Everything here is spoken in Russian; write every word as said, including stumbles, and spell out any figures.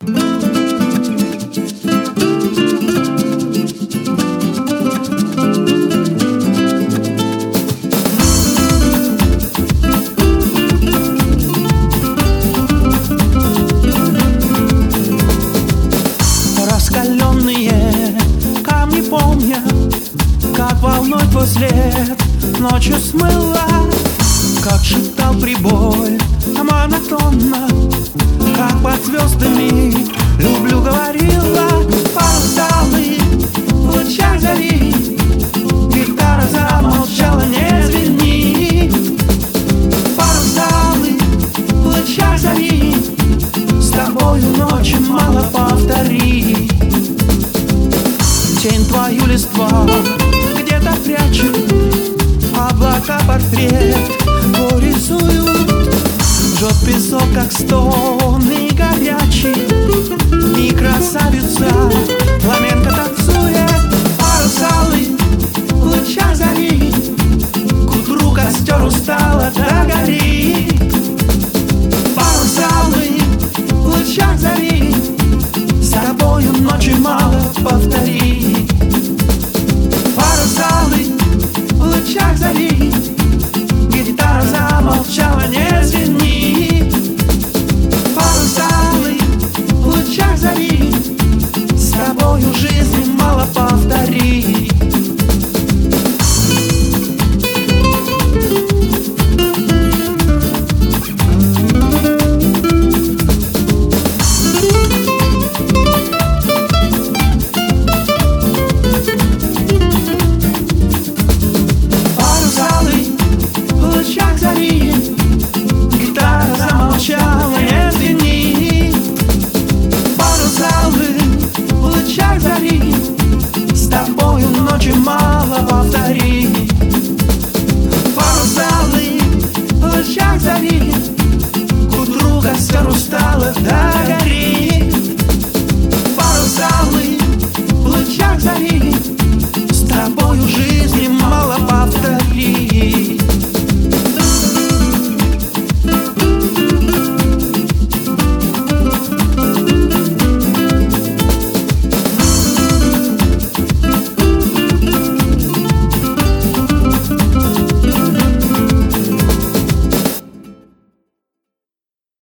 Как волной твой след ночью смыла, как шептал прибой монотонно, как под звездами люблю говорила. Парусалы в лучах зари, гитара замолчала, не звенит. Парусалы в лучах зари, с тобою ночи мало повторить. Тень твою листва где-то прячу, облака портрет твой рисуют. Жжет песок, как стоны горячий, и красавица фламенко танцует. Парусалы в лучах зари, к утру костер устало догорит. Парусалы в лучах зари, с тобою ночи мало повторить. Парусалы в лучах зари, гитара замолчала, не звенит. Парусалы в лучах зари, с тобою жизни мало повторить. Гитара замолчала, не звенит. Парусалы в лучах зари, с тобою ночи мало повторить. Парусалы в лучах зари, к утру костер устало догорит. Парусалы в лучах зари,